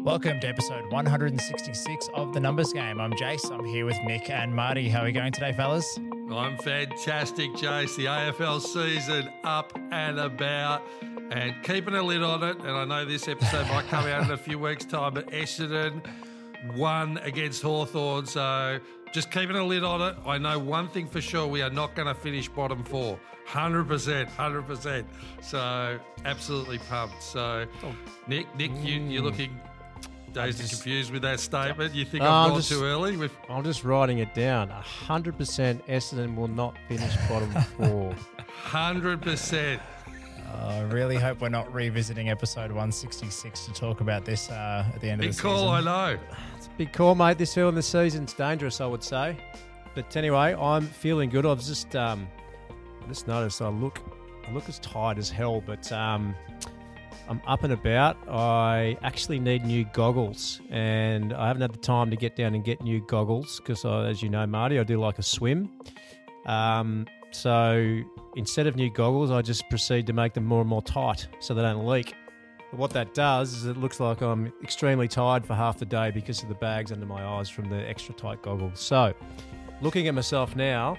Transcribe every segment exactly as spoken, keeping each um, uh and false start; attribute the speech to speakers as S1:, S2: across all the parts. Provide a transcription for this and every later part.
S1: Welcome to episode one sixty-six of The Numbers Game. I'm Jace. I'm here with Nick and Marty. How are we going today, fellas?
S2: I'm fantastic, Jace. The A F L season up and about and keeping a lid on it. And I know this episode might come out in a few weeks' time, but Essendon won against Hawthorn. So just keeping a lid on it. I know one thing for sure, we are not going to finish bottom four. one hundred percent, one hundred percent. So absolutely pumped. So Nick, Nick, you, you're looking dazed and confused with that statement. You think
S3: Uh,
S2: I've
S3: I'm
S2: gone
S3: just-
S2: too early? With
S3: I'm just writing it down. one hundred percent Essendon will not finish bottom four.
S2: one hundred percent.
S1: I really hope we're not revisiting episode one sixty-six to talk about this uh, at the end of
S2: Big
S1: the
S2: call,
S1: season.
S2: I know.
S3: It's a big call, mate. This early in the season's dangerous, I would say. But anyway, I'm feeling good. I've just um, I just noticed I look I look as tired as hell, but um, I'm up and about. I actually need new goggles, and I haven't had the time to get down and get new goggles because, as you know, Marty, I do like a swim. Um, so instead of new goggles, I just proceed to make them more and more tight so they don't leak. But what that does is it looks like I'm extremely tired for half the day because of the bags under my eyes from the extra tight goggles. So looking at myself now,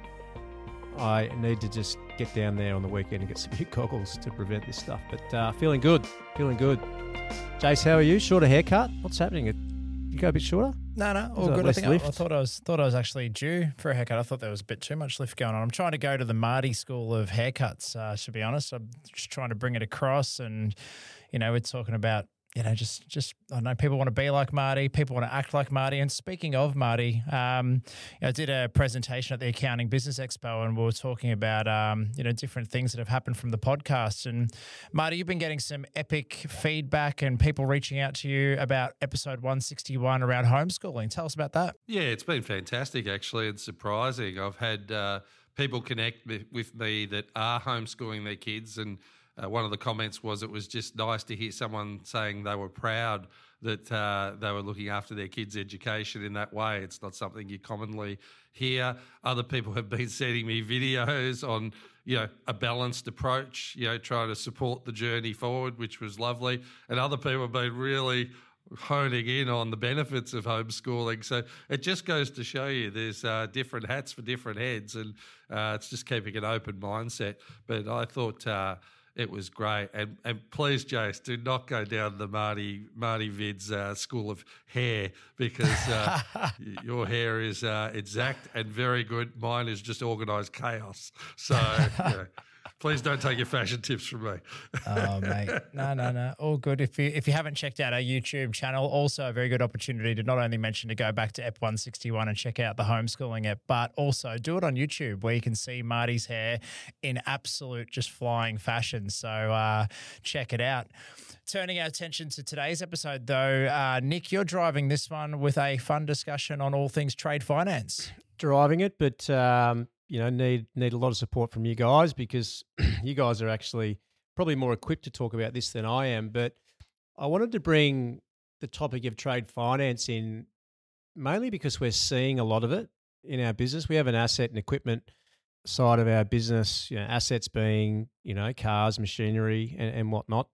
S3: I need to just get down there on the weekend and get some new goggles to prevent this stuff. But uh, feeling good, feeling good. Jace, how are you? Shorter haircut? What's happening? You go a bit shorter?
S1: No, no, all
S3: that
S1: good. I
S3: less
S1: think I, I
S3: lift?
S1: thought I was thought I was actually due for a haircut. I thought there was a bit too much lift going on. I'm trying to go to the Marty school of haircuts. Uh, to be honest, I'm just trying to bring it across, and you know, we're talking about. You know, just, just I know people want to be like Marty, people want to act like Marty. And speaking of Marty, um, you know, I did a presentation at the Accounting Business Expo, and we were talking about, um, you know, different things that have happened from the podcast. And Marty, you've been getting some epic feedback and people reaching out to you about episode one sixty-one around homeschooling. Tell us about that.
S2: Yeah, it's been fantastic, actually, and surprising. I've had uh, people connect with, with me that are homeschooling their kids, and uh, one of the comments was it was just nice to hear someone saying they were proud that uh, they were looking after their kids' education in that way. It's not something you commonly hear. Other people have been sending me videos on, you know, a balanced approach, you know, trying to support the journey forward, which was lovely. And other people have been really honing in on the benefits of homeschooling. So it just goes to show you there's uh, different hats for different heads, and uh, it's just keeping an open mindset. But I thought uh, it was great. And and please, Jace, do not go down the Marty Marty Vid's uh, school of hair, because uh, y- your hair is uh, exact and very good. Mine is just organised chaos. So yeah, please don't take your fashion tips from me.
S1: Oh, mate. No, no, no. All good. If you if you haven't checked out our YouTube channel, also a very good opportunity to not only mention to go back to Ep one sixty-one and check out the homeschooling app, but also do it on YouTube where you can see Marty's hair in absolute just flying fashion. So uh, check it out. Turning our attention to today's episode, though, uh, Nick, you're driving this one with a fun discussion on all things trade finance.
S3: Driving it, but um, you know, need need a lot of support from you guys because you guys are actually probably more equipped to talk about this than I am. But I wanted to bring the topic of trade finance in mainly because we're seeing a lot of it in our business. We have an asset and equipment side of our business, you know, assets being, you know, cars, machinery and, and whatnot.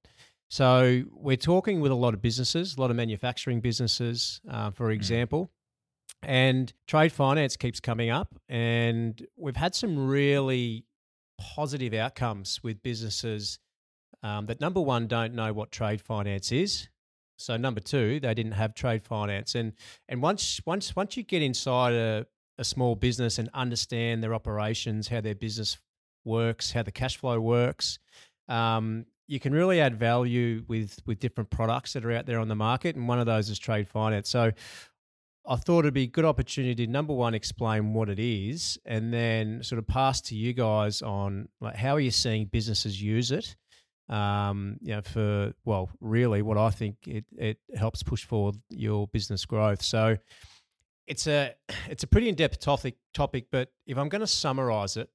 S3: So we're talking with a lot of businesses, a lot of manufacturing businesses, uh, for example. And trade finance keeps coming up, and we've had some really positive outcomes with businesses um, that, number one, don't know what trade finance is. So number two, they didn't have trade finance. And and once once once you get inside a, a small business and understand their operations, how their business works, how the cash flow works, um, you can really add value with with different products that are out there on the market. And one of those is trade finance. So I thought it'd be a good opportunity to, number one, explain what it is, and then sort of pass to you guys on like how are you seeing businesses use it. Um, you know, for well, really, what I think it it helps push forward your business growth. So it's a it's a pretty in-depth topic topic, but if I'm going to summarize it,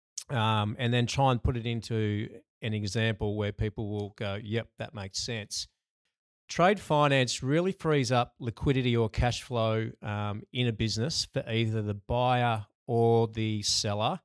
S3: um, and then try and put it into an example where people will go, "Yep, that makes sense." Trade finance really frees up liquidity or cash flow um, in a business for either the buyer or the seller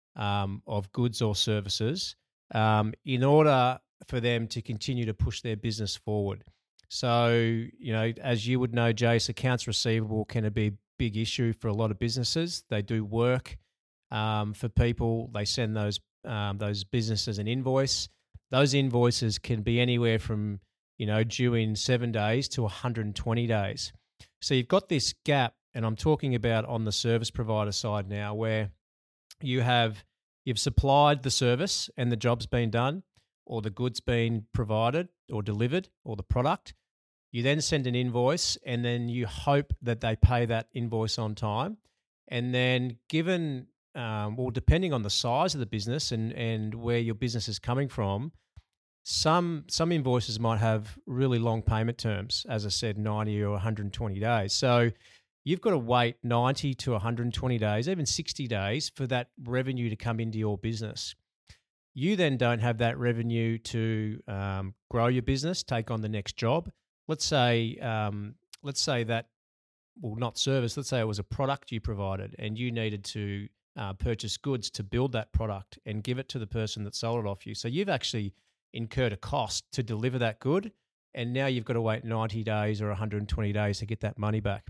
S3: um, of goods or services um, in order for them to continue to push their business forward. So, you know, as you would know, Jace, accounts receivable can be a big issue for a lot of businesses. They do work um, for people. They send those um, those businesses an invoice. Those invoices can be anywhere from, you know, due in seven days to one hundred twenty days. So you've got this gap, and I'm talking about on the service provider side now, where you have you've supplied the service and the job's been done, or the goods been provided or delivered, or the product. You then send an invoice, and then you hope that they pay that invoice on time. And then given, um, well, depending on the size of the business and, and where your business is coming from, some some invoices might have really long payment terms, as I said, ninety or one hundred twenty days. So you've got to wait ninety to one hundred twenty days, even sixty days, for that revenue to come into your business. You then don't have that revenue to um, grow your business, take on the next job. Let's say, um, let's say that, well, not service. Let's say it was a product you provided, and you needed to uh, purchase goods to build that product and give it to the person that sold it off you. So you've actually incurred a cost to deliver that good, and now you've got to wait ninety days or one hundred twenty days to get that money back.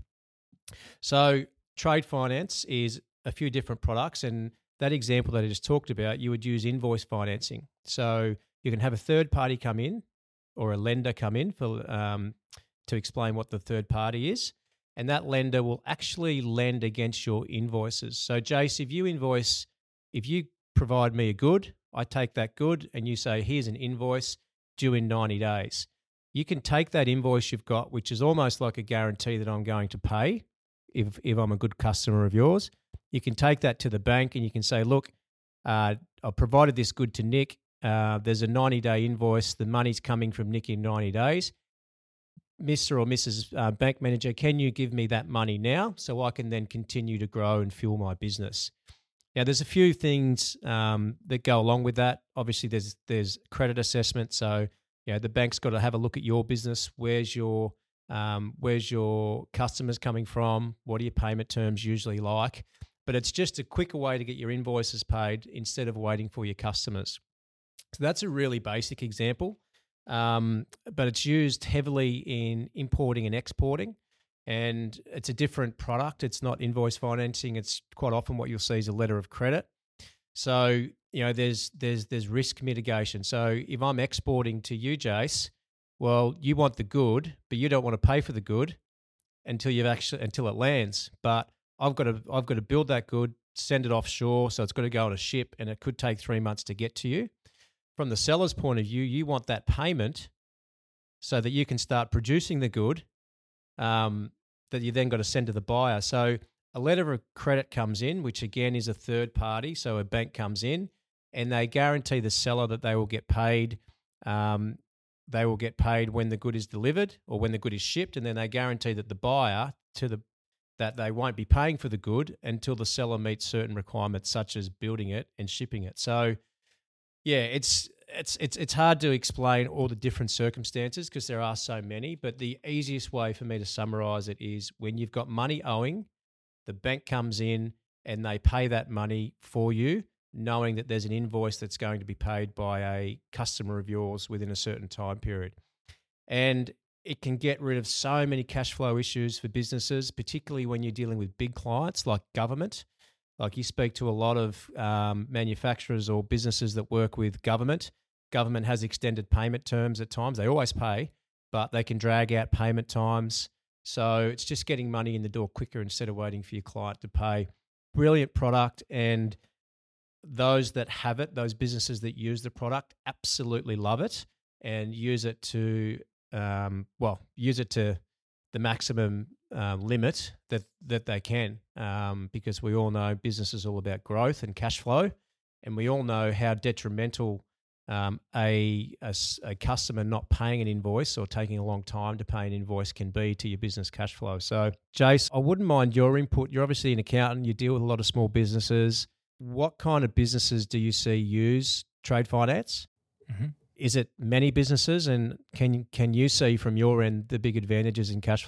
S3: So trade finance is a few different products, and that example that I just talked about, you would use invoice financing. So you can have a third party come in, or a lender come in for um, to explain what the third party is, and that lender will actually lend against your invoices. So Jace, if you invoice, if you provide me a good, I take that good and you say, here's an invoice due in ninety days. You can take that invoice you've got, which is almost like a guarantee that I'm going to pay if if I'm a good customer of yours. You can take that to the bank and you can say, look, uh, I provided this good to Nick. Uh, there's a ninety-day invoice. The money's coming from Nick in ninety days. Mister or Missus Uh, bank manager, can you give me that money now so I can then continue to grow and fuel my business? Now, there's a few things um, that go along with that. Obviously, there's there's credit assessment. So, you know, the bank's got to have a look at your business. Where's your um, where's your customers coming from? What are your payment terms usually like? But it's just a quicker way to get your invoices paid instead of waiting for your customers. So that's a really basic example, um, but it's used heavily in importing and exporting, and it's a different product. It's not invoice financing. It's quite often what you'll see is a letter of credit. So, you know, there's there's there's risk mitigation. So if I'm exporting to you, Jace, well, you want the good, but you don't want to pay for the good until you've actually until it lands. But I've got to I've got to build that good, send it offshore, so it's got to go on a ship, and it could take three months to get to you. From the seller's point of view, you want that payment so that you can start producing the good um, that you then got to send to the buyer. So a letter of credit comes in, which again is a third party. So a bank comes in and they guarantee the seller that they will get paid. Um, they will get paid when the good is delivered or when the good is shipped, and then they guarantee that the buyer to the that they won't be paying for the good until the seller meets certain requirements, such as building it and shipping it. So, yeah, it's it's it's it's hard to explain all the different circumstances because there are so many. But the easiest way for me to summarize it is when you've got money owing, the bank comes in and they pay that money for you, knowing that there's an invoice that's going to be paid by a customer of yours within a certain time period. And it can get rid of so many cash flow issues for businesses, particularly when you're dealing with big clients like government. Like you speak to a lot of um, manufacturers or businesses that work with government. Government has extended payment terms at times. They always pay, but they can drag out payment times. So it's just getting money in the door quicker instead of waiting for your client to pay. Brilliant product, and those that have it, those businesses that use the product, absolutely love it and use it to Um, well, use it to the maximum uh, limit that that they can, um, because we all know business is all about growth and cash flow, and we all know how detrimental um, a, a a customer not paying an invoice or taking a long time to pay an invoice can be to your business cash flow. So, Jace, I wouldn't mind your input. You're obviously an accountant. You deal with a lot of small businesses. What kind of businesses do you see use trade finance? Mm-hmm. Is it many businesses, and can can you see from your end the big advantages in cash flow?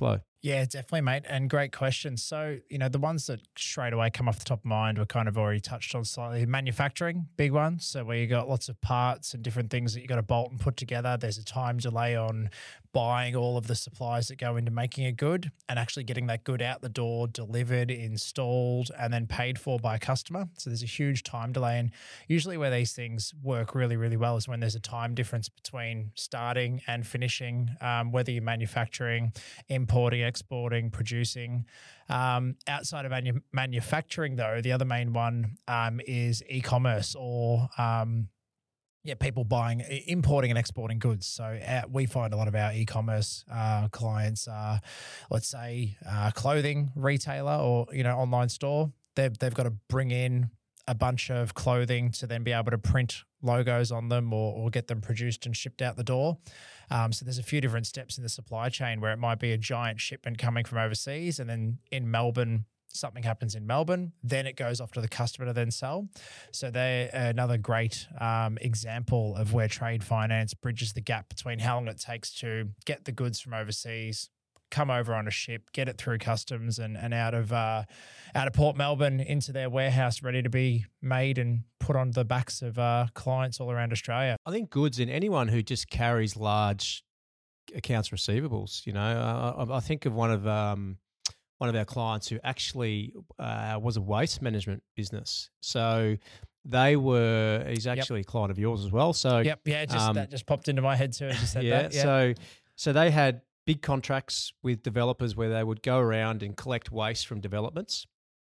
S1: Yeah, definitely, mate. And great question. So, you know, the ones that straight away come off the top of mind were kind of already touched on slightly. Manufacturing, big one. So where you got lots of parts and different things that you got to bolt and put together. There's a time delay on buying all of the supplies that go into making a good and actually getting that good out the door, delivered, installed, and then paid for by a customer. So there's a huge time delay. And usually where these things work really, really well is when there's a time difference between starting and finishing, um, whether you're manufacturing, importing, exporting, producing. Um, outside of manu- manufacturing, though, the other main one um, is e-commerce or um, yeah, people buying, importing and exporting goods. So uh, we find a lot of our e-commerce uh, clients are, let's say, uh, clothing retailer or, you know, online store. They've, they've got to bring in a bunch of clothing to then be able to print logos on them or, or get them produced and shipped out the door. Um, so there's a few different steps in the supply chain where it might be a giant shipment coming from overseas and then in Melbourne, something happens in Melbourne, then it goes off to the customer to then sell. So they're another great um, example of where trade finance bridges the gap between how long it takes to get the goods from overseas, come over on a ship, get it through customs and, and out of uh, out of Port Melbourne into their warehouse ready to be made and put on the backs of uh, clients all around Australia.
S3: I think goods in anyone who just carries large accounts receivables, you know, I, I think of one of um, one of our clients who actually uh, was a waste management business. So they were, he's actually yep. a client of yours as well. So
S1: yep, yeah, just um, that just popped into my head too as you said
S3: yeah,
S1: that. Yeah,
S3: so so they had big contracts with developers where they would go around and collect waste from developments,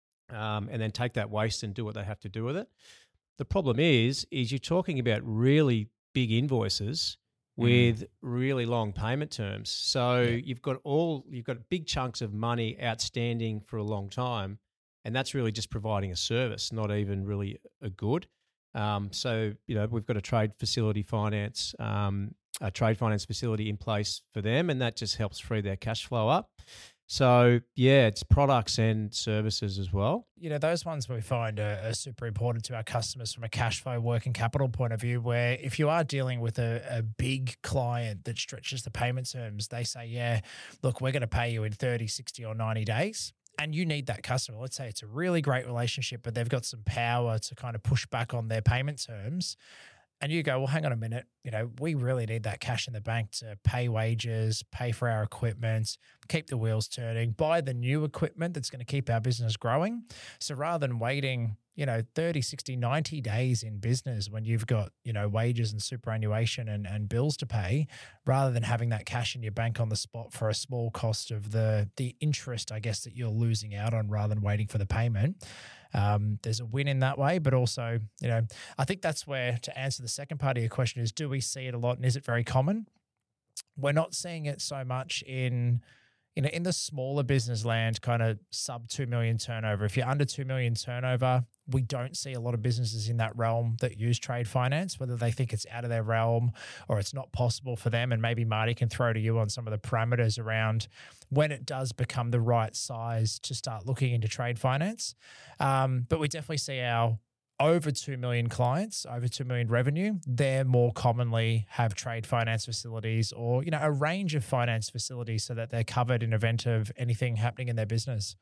S3: um, and then take that waste and do what they have to do with it. The problem is, is you're talking about really big invoices with mm. really long payment terms. So yeah. you've got all you've got big chunks of money outstanding for a long time, and that's really just providing a service, not even really a good. Um, so you know we've got a trade facility finance, um, a trade finance facility in place for them, and that just helps free their cash flow up. So yeah, it's products and services as well.
S1: You know, those ones we find are, are super important to our customers from a cash flow working capital point of view, where if you are dealing with a, a big client that stretches the payment terms, they say, yeah, look, we're going to pay you in thirty, sixty or ninety days. And you need that customer. Let's say it's a really great relationship, but they've got some power to kind of push back on their payment terms. And you go, well, hang on a minute, you know, we really need that cash in the bank to pay wages, pay for our equipment, keep the wheels turning, buy the new equipment that's going to keep our business growing. So rather than waiting, you know, thirty, sixty, ninety days in business when you've got, you know, wages and superannuation and, and bills to pay, rather than having that cash in your bank on the spot for a small cost of the the interest, I guess, that you're losing out on rather than waiting for the payment. Um, there's a win in that way, but also, you know, I think that's where, to answer the second part of your question is, do we see it a lot and is it very common? We're not seeing it so much in, you know, in the smaller business land, kind of sub two million turnover. If you're under two million turnover, we don't see a lot of businesses in that realm that use trade finance, whether they think it's out of their realm or it's not possible for them. And maybe Marty can throw to you on some of the parameters around when it does become the right size to start looking into trade finance. Um, but we definitely see our over two million clients, over two million revenue, they more commonly have trade finance facilities or, you know, a range of finance facilities so that they're covered in event of anything happening in their business.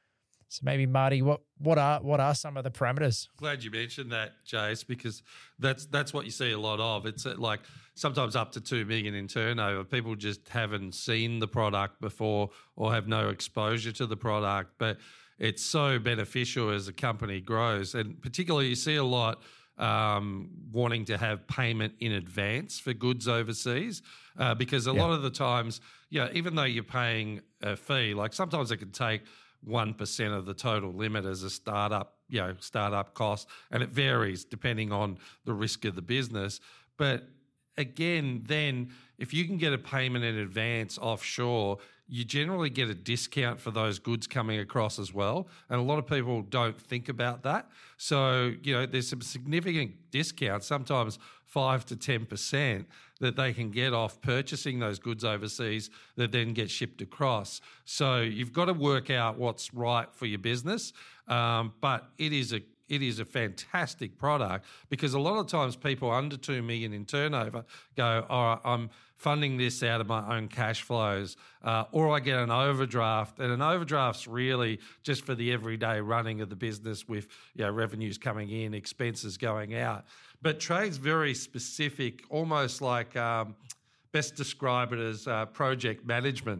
S1: So maybe Marty, what what are what are some of the parameters?
S2: Glad you mentioned that, Jace, because that's that's what you see a lot of. It's like sometimes up to two million in turnover. People just haven't seen the product before or have no exposure to the product, but it's so beneficial as a company grows, and particularly you see a lot um, wanting to have payment in advance for goods overseas, uh, because a yeah. lot of the times, yeah, even though you're paying a fee, like sometimes it can take one percent of the total limit as a startup, you know, startup cost, and it varies depending on the risk of the business. But again, then if you can get a payment in advance offshore, you generally get a discount for those goods coming across as well. And a lot of people don't think about that. So, you know, there's some significant discounts, sometimes five to ten percent that they can get off purchasing those goods overseas that then get shipped across. So you've got to work out what's right for your business. Um, but it is a it is a fantastic product, because a lot of times people under two million in turnover go, all right, I'm funding this out of my own cash flows, uh, or I get an overdraft, and an overdraft's really just for the everyday running of the business with, you know, revenues coming in, expenses going out. But trade's very specific, almost like um, best describe it as uh, project management.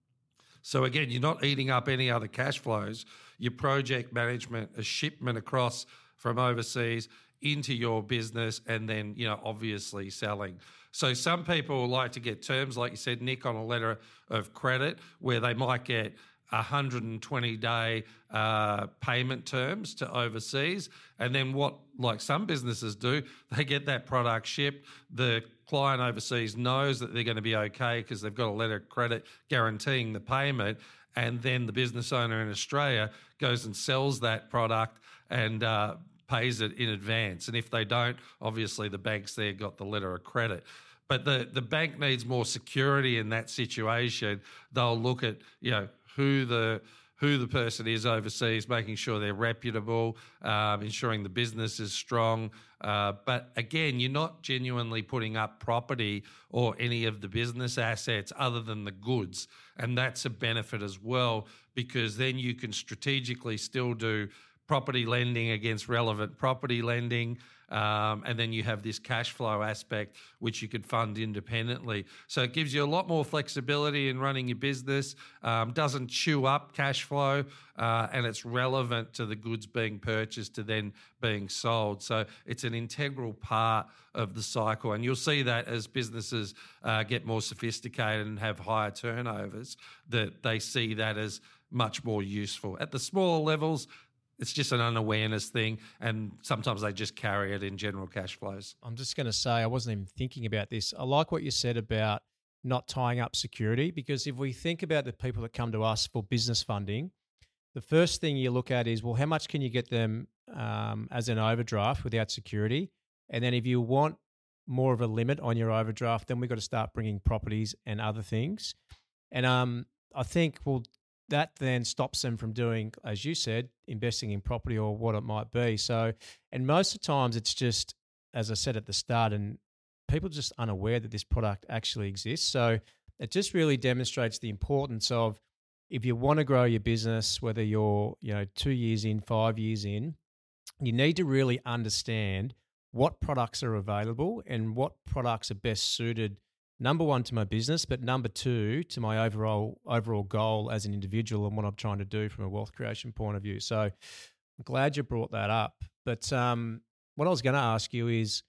S2: So again, you're not eating up any other cash flows. Your project management, a shipment across from overseas into your business, and then, you know, obviously selling. So some people like to get terms, like you said, Nick, on a letter of credit, where they might get one hundred twenty day uh, payment terms to overseas. And then what, like some businesses do, they get that product shipped. The client overseas knows that they're going to be okay because they've got a letter of credit guaranteeing the payment. And then the business owner in Australia goes and sells that product and uh, pays it in advance. And if they don't, obviously the bank's there got the letter of credit. But the, the bank needs more security in that situation. They'll look at, you know, who the who the person is overseas, making sure they're reputable, um, ensuring the business is strong. Uh, but again, you're not genuinely putting up property or any of the business assets other than the goods. And that's a benefit as well, because then you can strategically still do property lending against relevant property lending. Um, and then you have this cash flow aspect, which you could fund independently. So it gives you a lot more flexibility in running your business, um, doesn't chew up cash flow, uh, and it's relevant to the goods being purchased to then being sold. So it's an integral part of the cycle. And you'll see that as businesses uh, get more sophisticated and have higher turnovers, that they see that as much more useful. At the smaller levels, it's just an unawareness thing, and sometimes they just carry it in general cash flows.
S3: I'm just going to say, I wasn't even thinking about this. I like what you said about not tying up security, because if we think about the people that come to us for business funding, the first thing you look at is, well, how much can you get them um, as an overdraft without security? And then if you want more of a limit on your overdraft, then we've got to start bringing properties and other things. And um, I think, well, that then stops them from doing, as you said, investing in property or what it might be. So, and most of the times it's just, as I said at the start, and people are just unaware that this product actually exists. So it just really demonstrates the importance of, if you want to grow your business, whether you're, you know, two years in, five years in, you need to really understand what products are available and what products are best suited, number one, to my business, but number two, to my overall overall goal as an individual and what I'm trying to do from a wealth creation point of view. So I'm glad you brought that up. But um, what I was going to ask you is,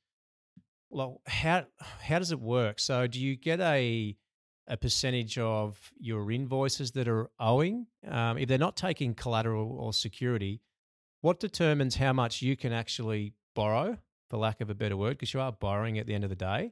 S3: well, how how does it work? So do you get a a percentage of your invoices that are owing? Um, if they're not taking collateral or security, what determines how much you can actually borrow, for lack of a better word, because you are borrowing at the end of the day?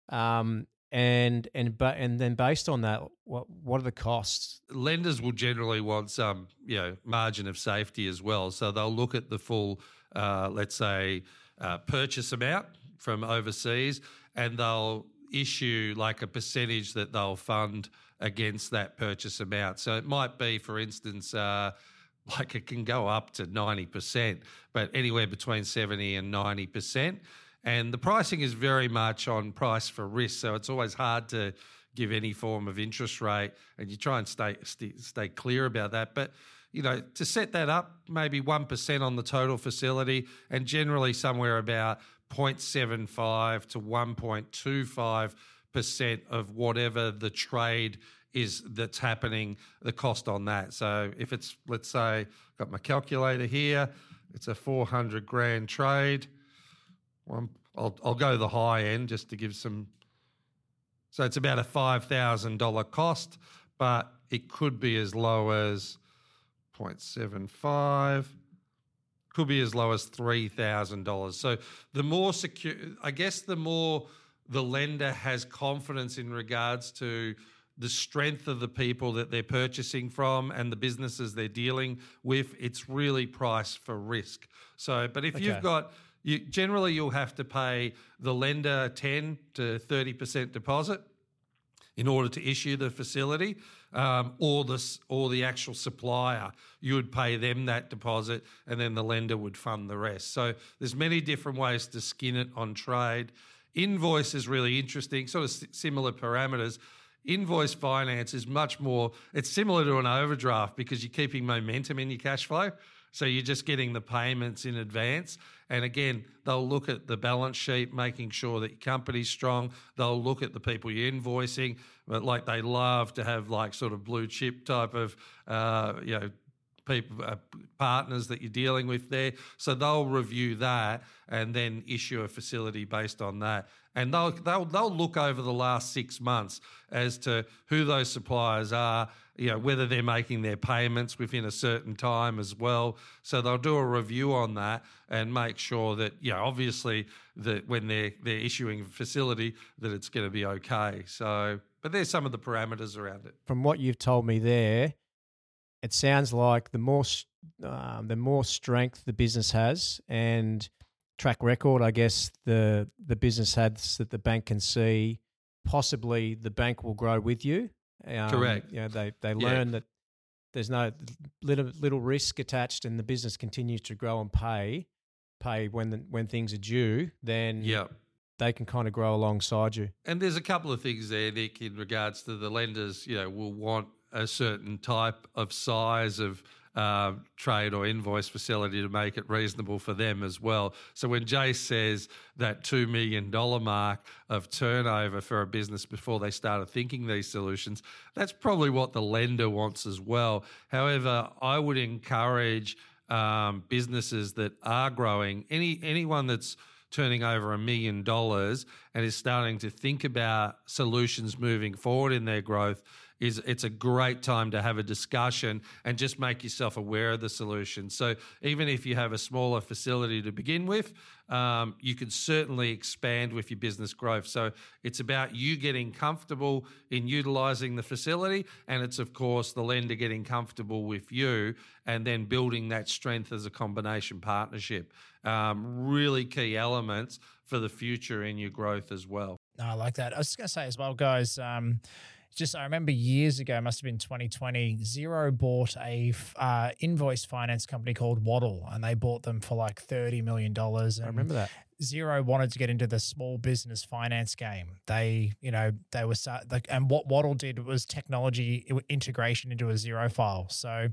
S3: Um, And and but and then based on that, what what are the costs?
S2: Lenders will generally want some, you know, margin of safety as well. So they'll look at the full, uh, let's say, uh, purchase amount from overseas, and they'll issue like a percentage that they'll fund against that purchase amount. So it might be, for instance, uh, like it can go up to ninety percent, but anywhere between seventy and ninety percent. And the pricing is very much on price for risk, so it's always hard to give any form of interest rate, and you try and stay stay, stay clear about that. But, you know, to set that up, maybe one percent on the total facility, and generally somewhere about zero point seven five to one point two five percent of whatever the trade is that's happening, the cost on that. So if it's, let's say, I've got my calculator here, it's a four hundred grand trade. Well, I'll, I'll go the high end just to give some. So it's about a five thousand dollars cost, but it could be as low as zero point seven five, could be as low as three thousand dollars. So the more secure, I guess the more the lender has confidence in regards to the strength of the people that they're purchasing from and the businesses they're dealing with, it's really priced for risk. So, but if okay. you've got... You, generally, you'll have to pay the lender ten to thirty percent deposit. in order to issue the facility, um, or the or the actual supplier. You would pay them that deposit, and then the lender would fund the rest. So there's many different ways to skin it on trade. Invoice is really interesting, sort of similar parameters. Invoice finance is much more, it's similar to an overdraft because you're keeping momentum in your cash flow. So you're just getting the payments in advance. And again, they'll look at the balance sheet, making sure that your company's strong. They'll look at the people you're invoicing, but like they love to have like sort of blue chip type of, uh, you know, people, uh, partners that you're dealing with there. So they'll review that and then issue a facility based on that. And they'll they'll they'll look over the last six months as to who those suppliers are, you know, whether they're making their payments within a certain time as well. So they'll do a review on that and make sure that, you know, obviously that when they're they're issuing a facility that it's going to be okay. So, but there's some of the parameters around it.
S3: From what you've told me there, it sounds like the more um, the more strength the business has and track record, I guess the the business has that the bank can see, possibly the bank will grow with you. Um,
S2: Correct.
S3: You know, they they learn
S2: Yeah.
S3: that there's no little little risk attached, and the business continues to grow and pay pay when the, when things are due. Then
S2: Yeah.
S3: they can kind of grow alongside you.
S2: And there's a couple of things there, Nick, in regards to the lenders, you know, will want a certain type of size of uh, trade or invoice facility to make it reasonable for them as well. So when Jace says that two million dollars mark of turnover for a business before they started thinking these solutions, that's probably what the lender wants as well. However, I would encourage um, businesses that are growing, any anyone that's turning over a million dollars and is starting to think about solutions moving forward in their growth, is it's a great time to have a discussion and just make yourself aware of the solution. So even if you have a smaller facility to begin with, um, you can certainly expand with your business growth. So it's about you getting comfortable in utilising the facility, and it's, of course, the lender getting comfortable with you and then building that strength as a combination partnership. Um, really key elements for the future in your growth as well.
S1: No, I like that. I was just going to say as well, guys, um, just I remember years ago, must have been twenty twenty, Xero bought a uh, invoice finance company called Waddle, and they bought them for like thirty million dollars.
S3: I remember that.
S1: Xero wanted to get into the small business finance game. They, you know, they were start, like, and what Waddle did was technology integration into a Xero file. So,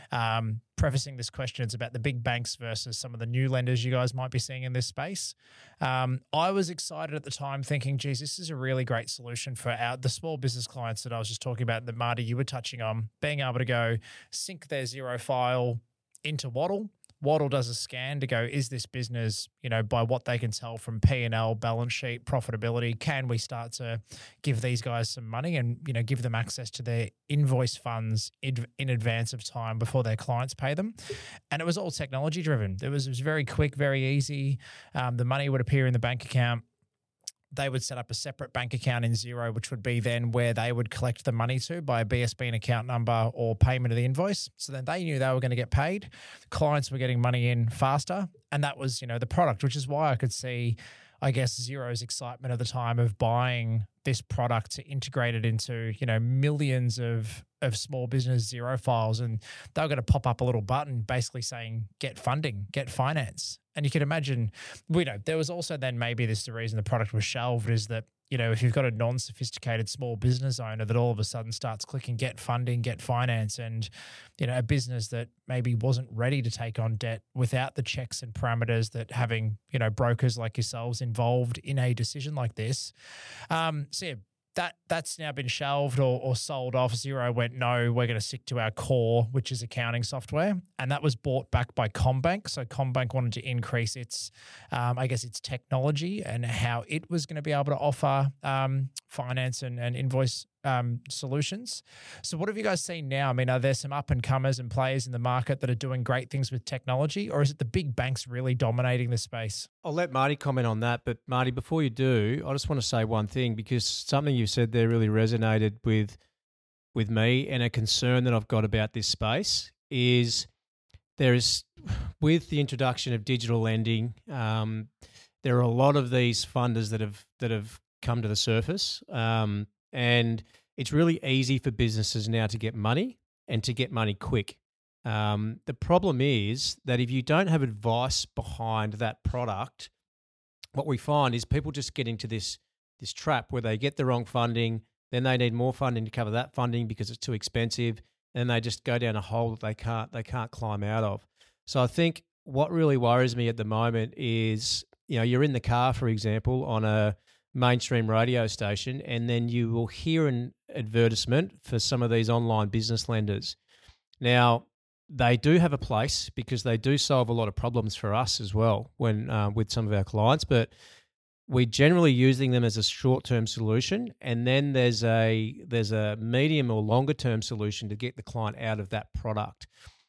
S1: um, prefacing this question, it's about the big banks versus some of the new lenders you guys might be seeing in this space. Um, I was excited at the time, thinking, geez, this is a really great solution for our the small business clients that I was just talking about, that Marty you were touching on, being able to go sync their Xero file into Waddle. Waddle does a scan to go, is this business, you know, by what they can tell from P and L, balance sheet, profitability, can we start to give these guys some money and, you know, give them access to their invoice funds in, in advance of time before their clients pay them? And it was all technology driven. It was, it was very quick, very easy. Um, the money would appear in the bank account. They would set up a separate bank account in Xero, which would be then where they would collect the money to by a B S B and account number or payment of the invoice. So then they knew they were going to get paid. Clients were getting money in faster. And that was, you know, the product, which is why I could see, I guess, Xero's excitement at the time of buying this product to integrate it into, you know, millions of of small business Xero files. And they were going to pop up a little button basically saying, get funding, get finance. And you can imagine, you know, there was also then maybe this the reason the product was shelved is that, you know, if you've got a non-sophisticated small business owner that all of a sudden starts clicking get funding, get finance, and, you know, a business that maybe wasn't ready to take on debt without the checks and parameters that having, you know, brokers like yourselves involved in a decision like this. Um, so yeah, that that's now been shelved or, or sold off. Xero went, no, we're going to stick to our core, which is accounting software. And that was bought back by CommBank. So CommBank wanted to increase its, um, I guess, its technology and how it was going to be able to offer um, finance and, and invoice um, solutions. So what have you guys seen now? I mean, are there some up and comers and players in the market that are doing great things with technology, or is it the big banks really dominating the space?
S3: I'll let Marty comment on that, but Marty, before you do, I just want to say one thing, because something you said there really resonated with with me, and a concern that I've got about this space is there is, with the introduction of digital lending, um, there are a lot of these funders that have that have come to the surface. Um, And it's really easy for businesses now to get money and to get money quick. Um, the problem is that if you don't have advice behind that product, what we find is people just get into this this trap where they get the wrong funding, then they need more funding to cover that funding because it's too expensive, and they just go down a hole that they can't they can't climb out of. So I think what really worries me at the moment is, you know, you're in the car, for example, on a mainstream radio station, and then you will hear an advertisement for some of these online business lenders. Now, they do have a place because they do solve a lot of problems for us as well when uh, with some of our clients, but we're generally using them as a short-term solution, and then there's a there's a medium or longer-term solution to get the client out of that product.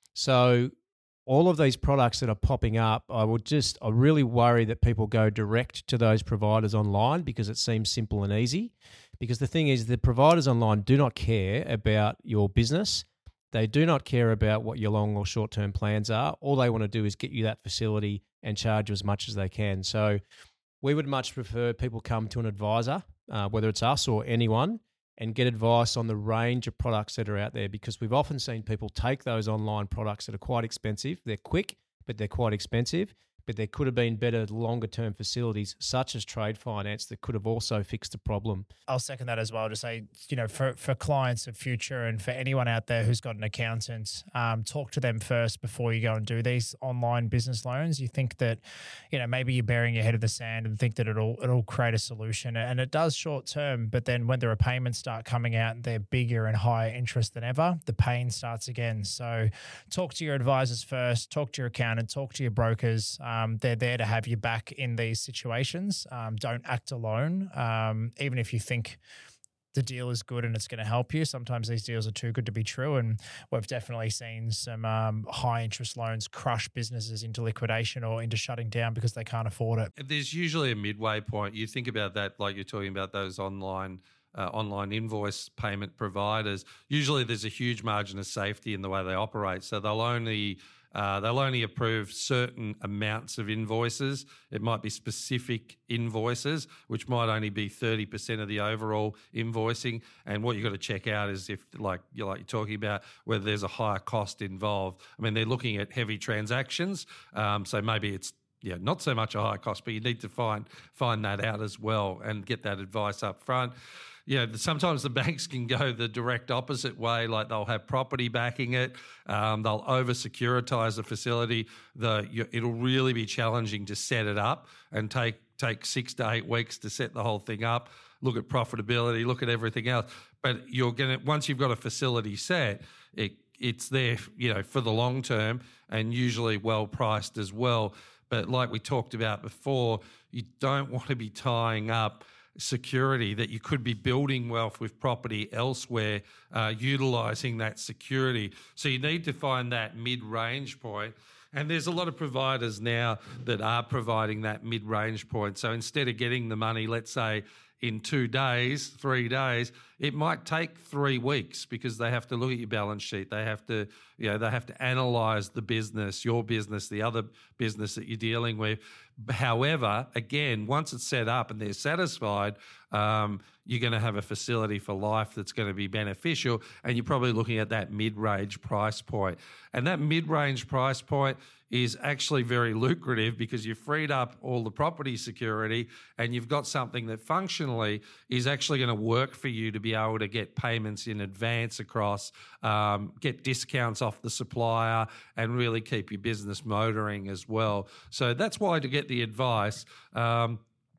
S3: So all of these products that are popping up, I would just I really worry that people go direct to those providers online because it seems simple and easy. Because the thing is, the providers online do not care about your business. They do not care about what your long or short-term plans are. All they want to do is get you that facility and charge you as much as they can. So we would much prefer people come to an advisor, uh, whether it's us or anyone, and get advice on the range of products that are out there, because we've often seen people take those online products that are quite expensive. They're quick, but they're quite expensive. But there could have been better longer-term facilities such as trade finance that could have also fixed the problem.
S1: I'll second that as well to say, you know, for, for clients of future and for anyone out there who's got an accountant, um, talk to them first before you go and do these online business loans. You think that, you know, maybe you're burying your head in the sand and think that it'll it'll create a solution, and it does short term, but then when the repayments start coming out, they're bigger and higher interest than ever, the pain starts again. So talk to your advisors first, talk to your accountant, talk to your brokers. Um, they're there to have you back in these situations. Um, don't act alone. Um, even if you think the deal is good and it's going to help you, sometimes these deals are too good to be true. And we've definitely seen some um, high interest loans crush businesses into liquidation or into shutting down because they can't afford it.
S2: There's usually a midway point. You think about that, like you're talking about those online Uh, online invoice payment providers. Usually there's a huge margin of safety in the way they operate. So they'll only uh, they'll only approve certain amounts of invoices. It might be specific invoices, which might only be thirty percent of the overall invoicing. And what you've got to check out is if, like you're like you're talking about, whether there's a higher cost involved. I mean, they're looking at heavy transactions, um, so maybe it's yeah not so much a high cost, but you need to find find that out as well and get that advice up front. Yeah, sometimes the banks can go the direct opposite way. Like they'll have property backing it, um, they'll over securitize the facility. The you, it'll really be challenging to set it up and take take six to eight weeks to set the whole thing up. Look at profitability, look at everything else. But you're gonna once you've got a facility set, it it's there, you know, for the long term and usually well priced as well. But like we talked about before, you don't want to be tying up security that you could be building wealth with property elsewhere, uh, utilising that security. So you need to find that mid-range point. And there's a lot of providers now that are providing that mid-range point. So instead of getting the money, let's say, in two days, three days, it might take three weeks because they have to look at your balance sheet. They have to, you know, they have to analyse the business, your business, the other business that you're dealing with. However, again, once it's set up and they're satisfied, um, you're going to have a facility for life that's going to be beneficial, and you're probably looking at that mid-range price point. And that mid-range price point is actually very lucrative because you've freed up all the property security and you've got something that functionally is actually going to work for you to be able to get payments in advance across, um, get discounts off the supplier, and really keep your business motoring as well. So that's why, to get the advice, um,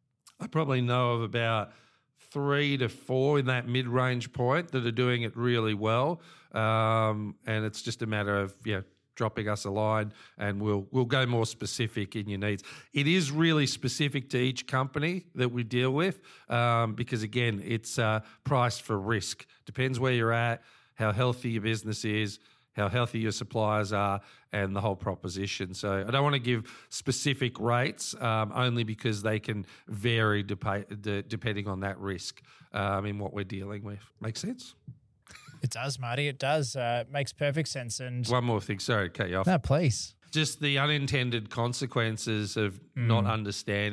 S2: I probably know of about three to four in that mid-range point that are doing it really well. Um, and it's just a matter of, you know, dropping us a line and we'll we'll go more specific in your needs. It is really specific to each company that we deal with um, because, again, it's uh, priced for risk. Depends where you're at, how healthy your business is, how healthy your suppliers are, and the whole proposition. So I don't want to give specific rates um, only because they can vary dep- de- depending on that risk um, in what we're dealing with. Make sense?
S1: It does, Marty. It does. Uh, it makes perfect sense. And
S2: one more thing. Sorry to cut you off.
S1: No, please.
S2: Just the unintended consequences of mm. not understanding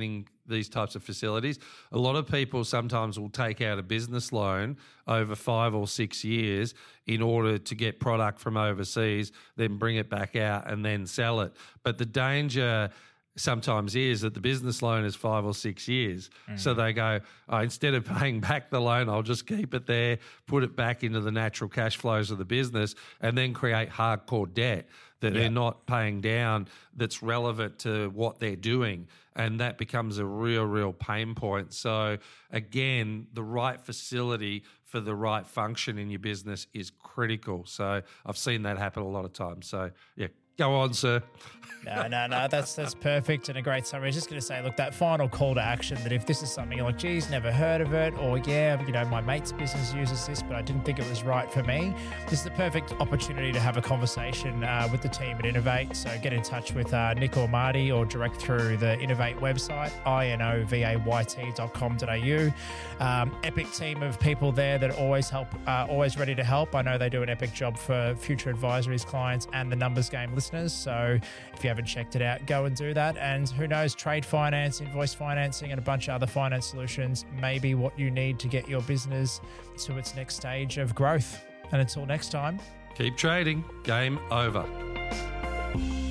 S2: these types of facilities. A lot of people sometimes will take out a business loan over five or six years in order to get product from overseas, then bring it back out and then sell it. But the danger sometimes is that the business loan is five or six years. Mm. So they go, oh, instead of paying back the loan, I'll just keep it there, put it back into the natural cash flows of the business, and then create hardcore debt that yeah. they're not paying down that's relevant to what they're doing. And that becomes a real, real pain point. So again, the right facility for the right function in your business is critical. So I've seen that happen a lot of times. So yeah, go on, sir.
S1: No, no, no, that's that's perfect and a great summary. I was just going to say, look, that final call to action, that if this is something you're like, geez, never heard of it, or yeah, you know, my mate's business uses this, but I didn't think it was right for me, this is the perfect opportunity to have a conversation uh, with the team at Innovate. So get in touch with uh, Nick or Marty, or direct through the Innovate website, inovayt dot com dot a u. Um, epic team of people there that always help, uh, always ready to help. I know they do an epic job for Future Advisories clients and the Numbers Game listeners. So if you haven't checked it out, go and do that. And who knows, trade finance, invoice financing, and a bunch of other finance solutions may be what you need to get your business to its next stage of growth. And until next time,
S2: keep trading. Game over.